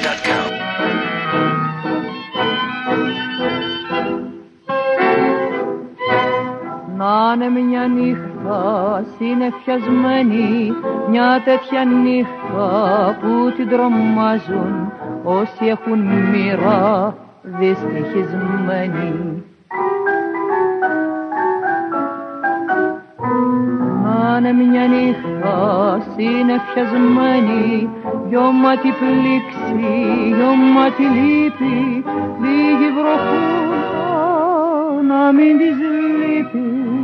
Να είναι μια νύχτα συνεφιασμένη, μια τέτοια νύχτα που την τρομάζουν όσοι έχουν μοίρα δυστυχισμένοι. Να είναι μια νύχτα συνεφιασμένη, γιώματι πλήξη, γιώματι λύπη, λίγη βροχούλα να μην της λείπει.